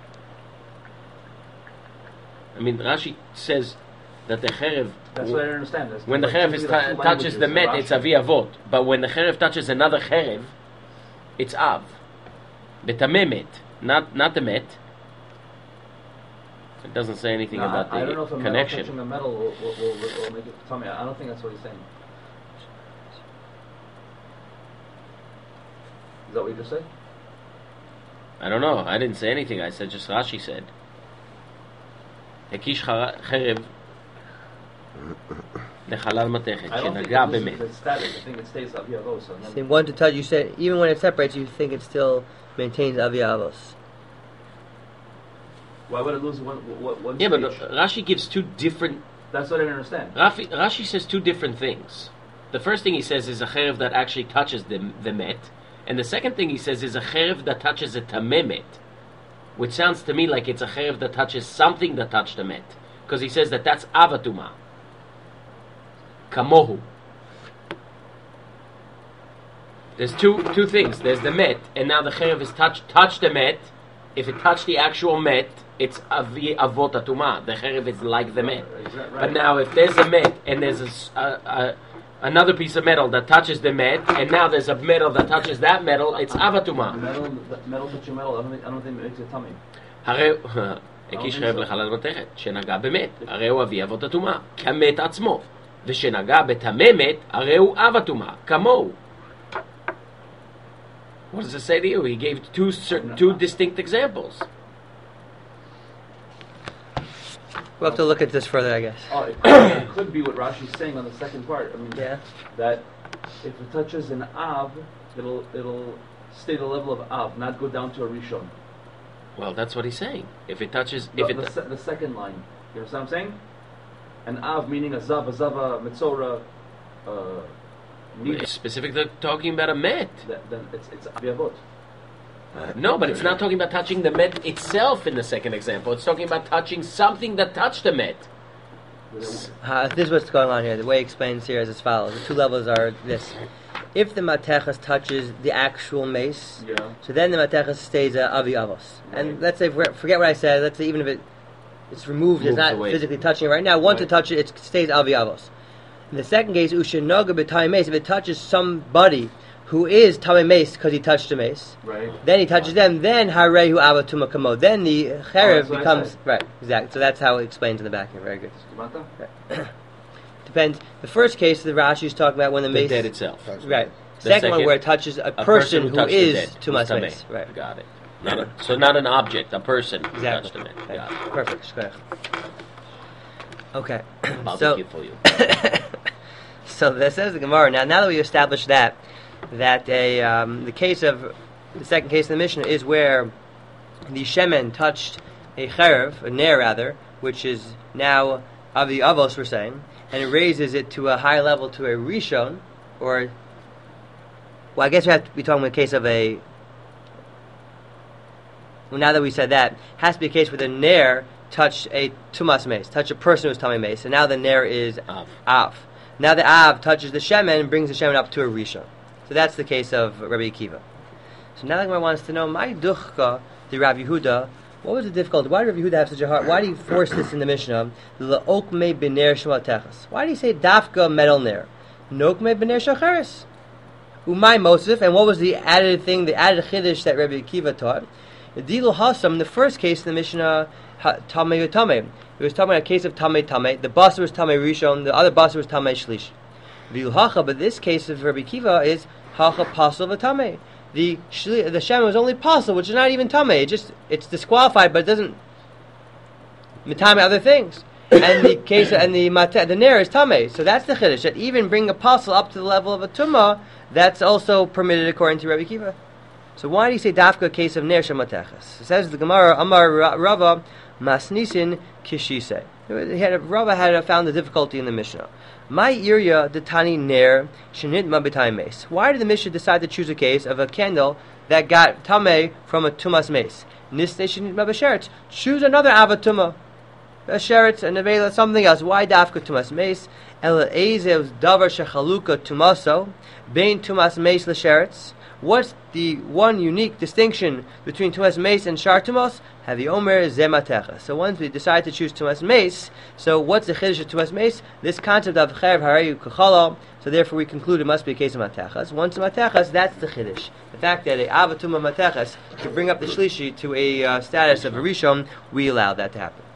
I mean, Rashi says that the cherev, That's what I don't understand. That's when the like cherev usually is the ta- two touches the languages met, of it's Rashi. avi avot. But when the cherev touches another cherev, it's av. Betameh met, not not the met. It doesn't say anything No, about I, I don't know if the a connection. metal touching a metal will, will, will, will make it tummy. I don't think that's what he's saying. Is that what you just said? I don't know. I didn't say anything. I said just Rashi said. הקיש חרב לחלל מתכת I don't think שנגע it loses במת. its status. I think it stays aviyavos. And See, then one to touch. You said even when it separates, you think it still maintains avi avos. why would it lose one, one, one Yeah, but stage? Rashi gives two different. That's what I don't understand. Rafi, Rashi says two different things. The first thing he says is a cherev that actually touches the the met, and the second thing he says is a cherev that touches a tameh met, which sounds to me like it's a cherev that touches something that touched the met, because he says that that's avatuma. Kamohu. There's two two things. There's the met, and now the cherev is touch touch the met. If it touched the actual met, it's avi avot atuma. The cherev is like the met. Is that right? But now, if there's a met and there's a, s- a- a- another piece of metal that touches the met, and now there's a metal that touches that metal, it's avatuma. metal, metal touching metal. I don't think, I don't think it makes it tummy. הרי הקיש חרב לחלל מתכת, שנגע במת, הרי הוא אבי אבות הטומאה, כמת עצמו, ושנגע בטמא מת, הרי הוא אב הטומאה, כמוהו. What does it say to you? He gave two certain, two distinct examples. We'll have to look at this further, I guess. Oh, it, it could be what Rashi's saying on the second part. I mean, Yeah. that if it touches an av, it'll it'll stay the level of av, not go down to a rishon. Well, that's what he's saying. If it touches, The, if it the, se- the second line. You understand what I'm saying? An av meaning a zav, a zava, mitzora, uh, nida. it's specifically talking about a met. Th- Then it's it's aviyavot. No, but it's not talking about touching the met itself in the second example. It's talking about touching something that touched the met. Uh, this is what's going on here. The way he explains here is as follows. The two levels are this. If the matechas touches the actual mace, Yeah. so then the matechas stays uh, avi avos. And Right. let's say, forget forget what I said, let's say even if it it's removed, it's Moves not away. physically touching it right now, once Right. it touches it, it stays avi avos. In the second case, ushenoga b'tamei mace, if it touches somebody who is tamei mace because he touched a mace, Right. then he touches them, then harehu avatuma kamo. Then the Oh, cherev that's what I becomes said. right. Exactly. So that's how it explains in the back here. Very good. Skimata? Depends. The first case the Rashi is talking about when the The mace, dead itself. right. The Second, one second- where it touches a, A person, who who touched the is dead, tumas who's mace. tamei. Right. Got it. Not a, so not an object, a person who touched Exactly. him. It. Right. Got it. Perfect. Shkoyach. Okay. I'll so, take it for you. so that says the Gemara. Now, now that we established that, that a um, the case of the second case of the Mishnah is where the shemen touched a cherev, a ner rather, which is now of the avos we're saying, and it raises it to a higher level to a rishon, or well, I guess we have to be talking about a case of a. Well, now that we said that, it has to be a case where the ner touched a tumas mace, touched a person who's tamei mace, and now the ner is Av. av. Now the av touches the shemen and brings the shemen up to a rishon. So that's the case of Rabbi Akiva. So now the Gemara wants to know, my duchka, the Rav Yehuda, what was the difficulty? Why did Rabbi Yehuda have such a hard? Why did he force this in the Mishnah? L'okmei b'ner shmatechas. Why did he say dafka metal ner? Nokmei b'ner shacharis. Umay Mosif, and what was the added thing, the added chiddush that Rabbi Akiva taught? Dilu hasam, the first case in the Mishnah, tamei utamei. It was talking about a case of tamei tamei. The basar was tamei rishon, the other basar was tamei shlish. Dilu hacha, but this case of Rabbi Akiva is hacha pasal v'tamei. The shli, the shemen was only pasal, which is not even tamei. It just it's disqualified, but it doesn't mitame other things. And the case and the mate, the ner is tamei. So that's the chiddush, that even bring a pasal up to the level of a tumah, that's also permitted according to Rabbi Akiva. So why do you say dafka a case of ner shemateches? It says the Gemara, Amar Rava masnisin kishise. He had a, Rava had a, found the difficulty in the Mishnah. My area the tani ner shenit mabitay mace. Why did the Mishnah decide to choose a case of a candle that got tamei from a tumas mace? Niste shenit mabasheretz. Choose another avatuma, a sheretz, a nevela, something else. Why dafka tumas mace? Ela ezev's davar shechaluka tumaso bein tumas mace l'sheretz. What's the one unique distinction between tumas mace and shar tumas? Have the omer zematecha. So once we decide to choose tumas mace, so what's the chiddush of tumas mace? This concept of cherev hareyu kachala. So therefore we conclude it must be a case of matechas. Once matechas, that's the chiddush. The fact that a avatuma matechas can bring up the shlishi to a uh, status of a rishon, we allow that to happen.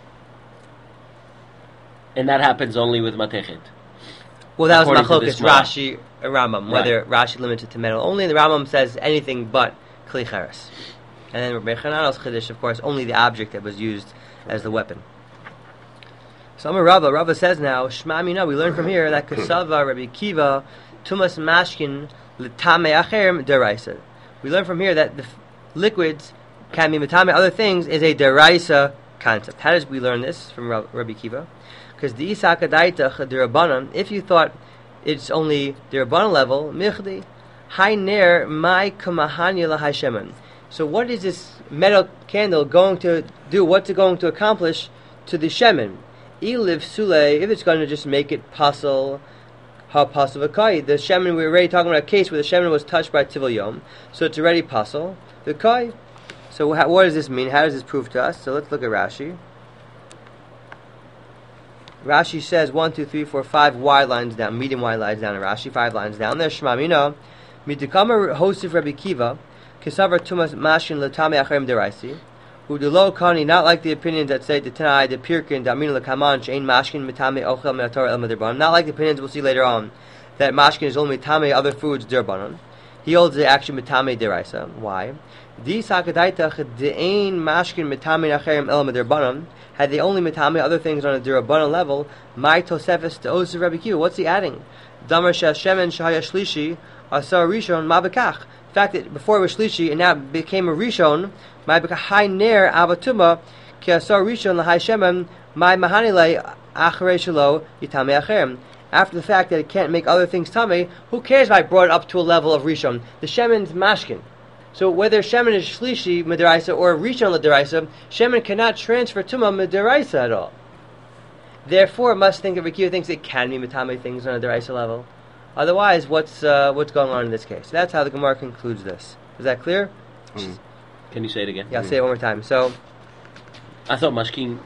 And that happens only with matechet. Well, that was According to this machlokas model. Rashi and Rambam, whether Rashi limited to metal only, and the Rambam says anything but kli cheres. And then Rabbi Chananel's chiddush, of course, only the object that was used as the weapon. So Amar Rava, Rava says now, Shema Mina, we learn from here that Kasava Rabbi Kiva Tumas Mashkin L'Tame Acherem Deraisa. We learn from here that the f- liquids can be Mitame other things is a Deraisa concept. How does we learn this from Rab- Rabbi Kiva? Because the Isakadaita Derabanan, if you thought it's only Derabanan level, Michdi, Hai Ner Mai Kamahanya Lahai Shemen. So what is this metal candle going to do? What's it going to accomplish to the shemen? Iliv sule, if it's going to just make it pasul, ha pasul v'kai. The shemen, we were already talking about a case where the shemen was touched by tivul yom, so it's already pasul v'kai. So how, what does this mean? How does this prove to us? So let's look at Rashi. Rashi says one, two, three, four, five wide lines down, medium wide lines down in Rashi, five lines down there. Shema Mina, mitikama hosif Rabbi Kiva. Kisavar tumas mashin l'tamei acherem deraisi. Udulo kani, not like the opinions that say the Tanai, the Pirkin, the Amin l'kaman she'ein mashkin mitame ochel me'ator el me'derbanon. Not like the opinions we'll see later on that mashkin is only mitame other foods derbanon. He holds the action mitame deraisa. Why? Di sakadaitach de'ein mashkin mitame acherem el me'derbanon. Had they only mitame other things on a derbanon level, my tosefes to osav Rabbi Kiva. What's he adding? Damar she'ashemen shahaya shlishi asar rishon ma bekach. The fact that before it was shlishi and now it became a rishon, my high ner avatuma ki asar rishon lahai shemen my mahanile acharei shelo yitame acherem. After the fact that it can't make other things tame, who cares if I brought it up to a level of rishon? The shemen's mashkin. So whether shemen is shlishi midiraisa or rishon lidiraisa, shemen cannot transfer tuma midiraisa at all. Therefore, it must think that Rikiya thinks it can be mitame things on a deraisa level. Otherwise, what's uh, what's going on in this case? So that's how the Gemara concludes this. Is that clear? Mm. Can you say it again? Yeah, I'll say it one more time. So, I thought mashkin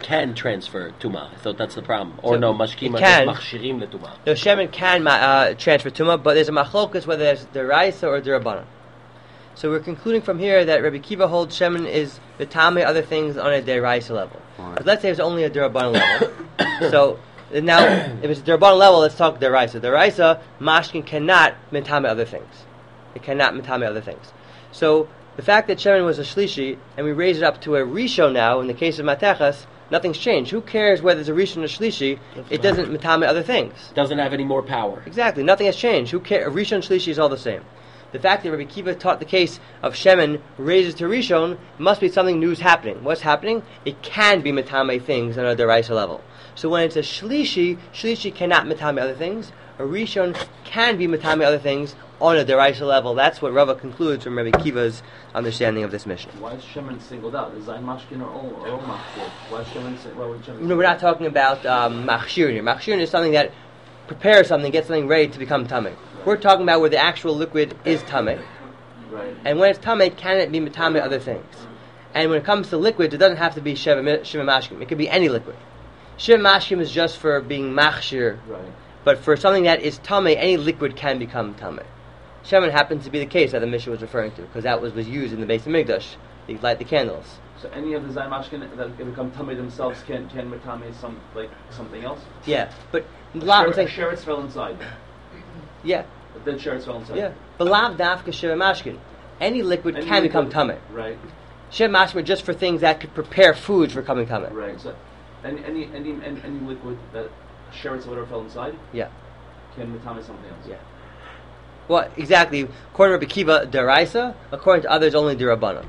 can transfer tuma. I thought that's the problem. Or So no, mashkim it can. machshirim letuma. The shemen can uh, transfer tuma, but there's a machlokas whether it's deraisa or derabanan. So we're concluding from here that Rabbi Kiva holds shemen is metame other things on a deraisa level. Right. But let's say it's only a derabanan level. So now, if it's a derabanan level, let's talk deraisa. Deraisa, mashkin cannot metame other things. It cannot metame other things. So the fact that shemen was a shlishi and we raise it up to a rishon now, in the case of matechas, nothing's changed. Who cares whether it's a rishon or shlishi? It doesn't metame other things. Doesn't have any more power. Exactly, nothing has changed. Who cares? Rishon and shlishi is all the same. The fact that Rabbi Kiva taught the case of shemen raises to rishon must be something new is happening. What's happening? It can be metame things on a deraisa level. So when it's a shlishi, shlishi cannot metame other things. A rishon can be metame other things on a deraisa level. That's what Rava concludes from Rabbi Kiva's understanding of this mission. Why is shemen singled out? Is Zayin Mashkin or all or all machshir? Why is shemen? si- Why would shemen? No, we're not talking about um, machshir here. Machshir is something that prepares something, gets something ready to become tameh. We're talking about where the actual liquid is tameh, Right. and when it's tameh, can it be metame other things? And when it comes to liquids, it doesn't have to be sheva mi- sheva mashkim. It could be any liquid. Sheva mashkim is just for being machshir, Right. but for something that is tameh, any liquid can become tameh. Shemen happens to be the case that the Mishnah was referring to, because that was, was used in the base of Mikdash. They light the candles. So any of the Zayin Mashkin that can become tummy themselves can can metame some like something else. Yeah, but lav, I'm saying, Sheretz fell inside. yeah, But then Sheretz fell inside. yeah, but lav dafka sheva mashkin. Any liquid Any can liquid- become tameh. Right. Sheva mashkin are just for things that could prepare food for coming tameh. Right. So any any any any, any liquid that Sheretz or whatever fell inside Yeah. can metame something else. Yeah. Well, exactly. According to Rabbi Kiva, deraisa. According to others, only derabanan.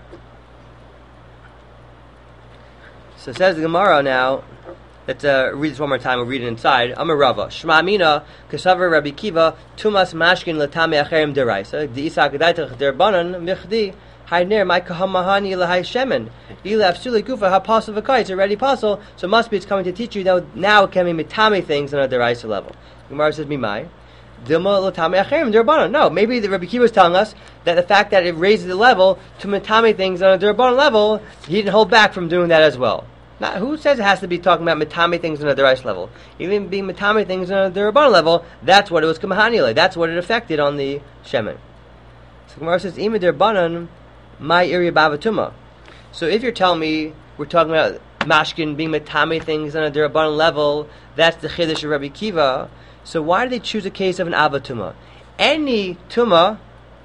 So it says the Gemara now. Let's uh, read this one more time. We'll read it inside. Amar Rava. Shema Amina, Kesavar Rabbi Kiva, Tumas Mashkin Latame Acherim deraisa. Di Isa Gedaitach derabanan michdi. Hainer my kahamahani lahai shemen. Ila absolutely gufa ha pasul v'kai. It's already pasul, so it must be it's coming to teach you that now it can be mitame things on a deraisa level. Gemara says mimai. Dilma latame acherim derabanan. No, maybe the Rabbi Kiva is telling us that the fact that it raises the level to mitame things on a derabanan level, he didn't hold back from doing that as well. Now, who says it has to be talking about mitame things on a deraisa level? Even being mitame things on a derabanan level, that's what it was kamahani. That's what it affected on the shemen. So Gemara says ima derabanan. My area bavatuma. So if you're telling me we're talking about mashkin being metame things on a derabanan level, that's the chiddush of Rabbi Kiva. So why do they choose a case of an avatuma? Any tuma,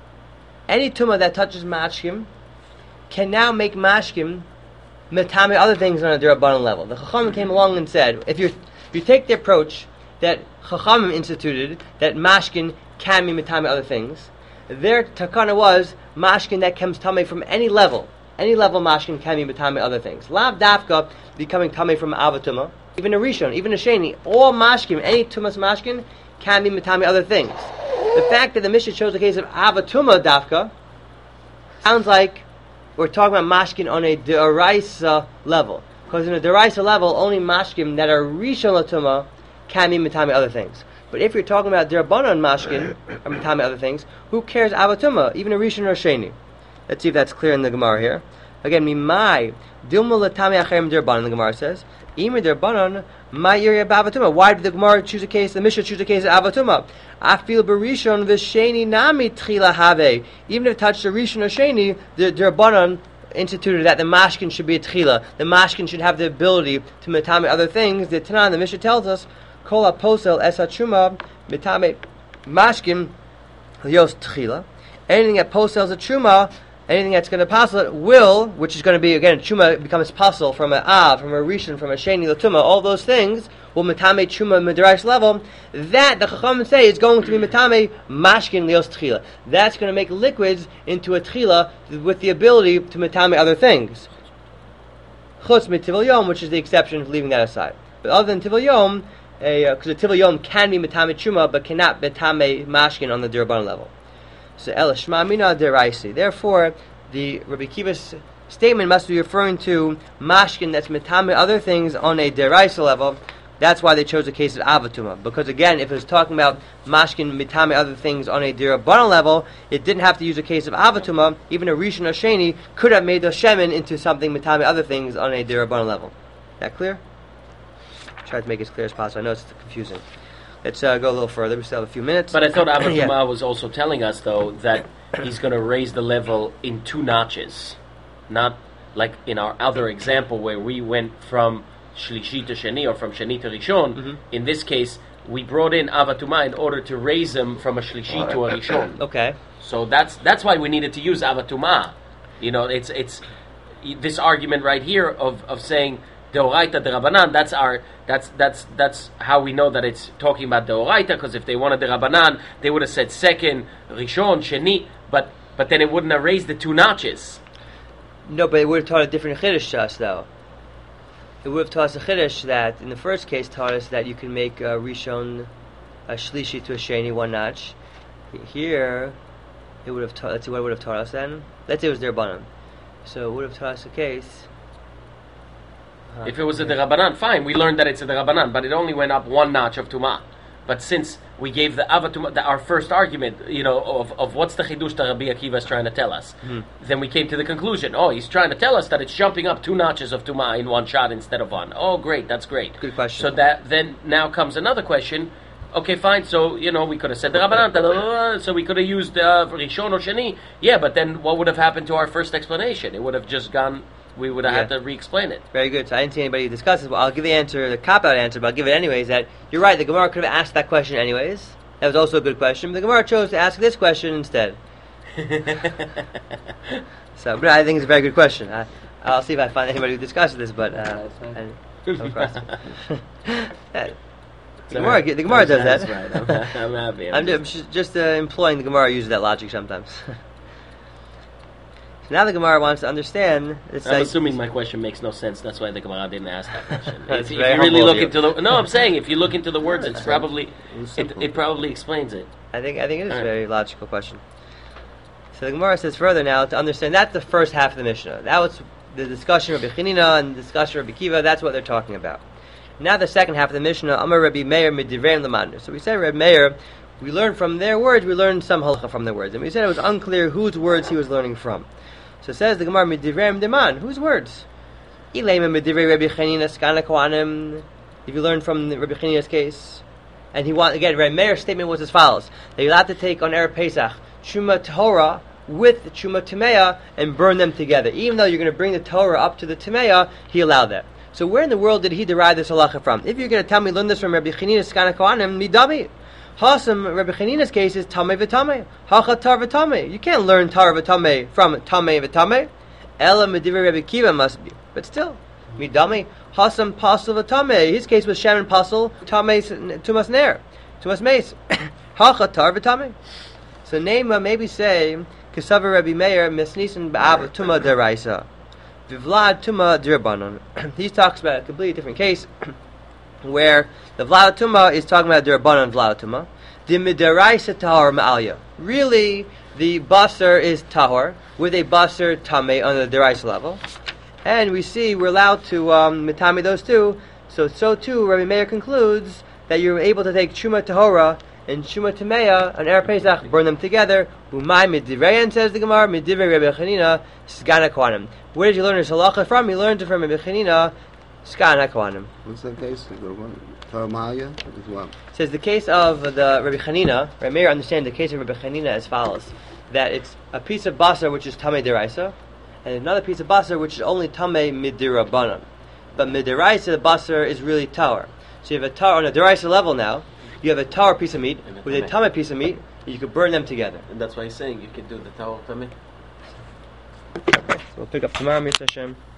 any tuma that touches mashkim, can now make mashkim metame other things on a derabanan level. The Chachamim came along and said, if you if you take the approach that Chachamim instituted, that mashkin can be metame other things, their takana was mashkin that comes tamei from any level. Any level mashkin can be tamei other things. Lav dafka becoming tamei from avatuma, even a rishon, even a sheni. All mashkin, any tumas mashkin can be tamei other things. The fact that the Mishnah shows the case of avatuma dafka sounds like we're talking about mashkin on a deraisa level, because in a deraisa level, only mashkin that are rishon latuma can be tamei other things. But if you're talking about derabanan mashkin, or mitame other things, who cares avatuma, even a rishon or a sheni? Let's see if that's clear in the Gemara here. Again, mimai dilma latame acherim derabanan. The Gemara says, ima derabanan my area avatuma. Why did the Gemara choose a case? The Mishnah choose a case of avatuma. I feel berishon v'sheni nami tchila have. Even if it touched a rishon or sheni, the derabanan instituted that the mashkin should be a tchila. The mashkin should have the ability to mitame other things. The Tanan, the Mishnah tells us. Kol aposel es ha'truma mitame mashkim lios tchila. Anything that posels a truma, anything that's going to posel it will, which is going to be again truma becomes posel from an av, from a rishon, from a sheni latuma. All those things will mitame truma midrash level. That the chachamim say is going to be mitame mashkin lios tchila. That's going to make liquids into a tchila with the ability to mitame other things. Chutz mitivol yom, which is the exception of leaving that aside. But other than tivol yom, because uh, the tivol yom can be metame truma, but cannot metame mashkin on the derabanan level. So el shma mina deraisi. Therefore, the Rabbi Kiva's statement must be referring to mashkin that's metame other things on a deraisa level. That's why they chose the case of avatuma. Because again, if it was talking about mashkin metame other things on a derabanan level, it didn't have to use a case of avatuma. Even a rishon or sheni could have made the shemen into something metame other things on a derabanan level. That clear? Try to make it as clear as possible. I know it's confusing. Let's uh, go a little further. We still have a few minutes. But I thought Abba Yeah. Tumah was also telling us, though, that he's going to raise the level in two notches. Not like in our other example where we went from Shlishi to Sheni or from Sheni to Rishon. Mhm. In this case, we brought in Abba Tumah in order to raise him from a Shlishi to a Rishon. Okay. So that's that's why we needed to use Abba Tumah. You know, it's it's this argument right here of, of saying Deoraita Derabanan. That's our that's that's that's how we know that it's talking about Deoraita, because if they wanted Derabanan, they would have said second, Rishon, Sheni, but but then it wouldn't have raised the two notches. No, but it would have taught a different chiddush to us, though. It would have taught us a chiddush that, in the first case, taught us that you can make a Rishon, a Shlishi to a Sheni, one notch. Here, it would have taught. Let's see what it would have taught us then. Let's say it was Derabanan. So it would have taught us a case. Uh, If it was a yeah. Derabanan, fine, we learned that it's a Derabanan, but it only went up one notch of Tumah. But since we gave the Ava Tumah, the, our first argument, you know, of, of what's the Chidush that Rabbi Akiva is trying to tell us, Mhm. then we came to the conclusion, oh, he's trying to tell us that it's jumping up two notches of Tumah in one shot instead of one. Oh, great, that's great. Good question. So that then now comes another question. Okay, fine, so, you know, we could have said the Rabbanan, da, da, da, da, so we could have used uh, Rishon or Sheni. Yeah, but then what would have happened to our first explanation? It would have just gone, we would have had Yeah. to re-explain it. Very good. So I didn't see anybody discuss this. Well, I'll give the answer, the cop-out answer, but I'll give it anyways. That you're right. The Gemara could have asked that question anyways. That was also a good question. But the Gemara chose to ask this question instead. So, but I think it's a very good question. I, I'll see if I find anybody who discusses this. But uh, That's fine. I didn't come across it. Yeah. The So, Gemara, the Gemara does that's that. right. I'm, I'm happy. I'm just- just, just uh, employing the Gemara uses that logic sometimes. So now the Gemara wants to understand. It's I'm like, assuming my question makes no sense. That's why the Gemara didn't ask that question. That's if, if very you really humble of look you. into the no, I'm saying if you look into the words, it's it's probably It was it, simple. it probably explains it. I think I think it is a Alright. very logical question. So the Gemara says further now to understand that's the first half of the Mishnah. That was the discussion of Rabbi Chanina and the discussion of Rabbi Kiva. That's what they're talking about. Now the second half of the Mishnah, Amar Rabbi Meir midivreim l'mandu. So we said Rabbi Meir, we learned from their words. We learned some halacha from their words, and we said it was unclear whose words he was learning from. So it says the Gemara midivreim deman. Whose words? Ilema midivrei Rabbi Chanina skana kohanim. If you learn from the Rabbi Chanina's case. And he want again. Rabbi Meir's statement was as follows: that you're allowed to take on Erev Pesach Truma Torah with Truma Tameya and burn them together. Even though you're going to bring the Torah up to the Tameya, he allowed that. So where in the world did he derive this halacha from? If you're going to tell me learn this from Rabbi Chanina Skana Kohanim, midami. Hasam Rabbi Chanina's case is Tamei v'Tamei. Hacha Tar v'Tamei. You can't learn Tar v'Tamei from Tamei v'Tamei. Ela Medivrei Rabbi Kiva must be, but still midami. Hasam Pasul v'Tamei. His case was Shaman Pasul Tamei Tumas Ner Tumas Meis. Hacha Tar v'Tamei. So Nema maybe say Kesava Rabbi Meir Mesnisan Ba'av Tuma Deraisa Vivlad Tuma Dirabanan. He talks about a completely different case where the Vlad Tuma is talking about Dirabanan Vlad Tuma. The Midaraisa Tahor Ma'alya. Really, the Basar is Tahor with a Basar Tame on the Deraisa level. And we see we're allowed to um, Mitami those two. So, so too, Rabbi Meir concludes that you're able to take Truma Tahora and Truma Tameya and Erev Pesach, burn them together. Umay Midireyan, says the Gemara, Midivrei Rabbi Chanina, Skana Kohanim. Where did you learn this halacha from? You learned it from Rabbi Chanina, Skana Kohanim. What's that case? Taramaya? What? Says the case of the Rabbi Chanina, Rabbi Meir understands the case of Rabbi Chanina as follows: that it's a piece of basar which is Tamei Deraisa, and another piece of basar which is only Tamei Midirabanan. But Midiraisa, the basar, is really Tower. So you have a Tower on a Deraisa level now. You have a Tower piece of meat And a with a Tamei. Tamei piece of meat, and you could burn them together. And that's why he's saying you can do the Tawal Tameh. Okay, so we'll pick up tomorrow, Mister Hashem.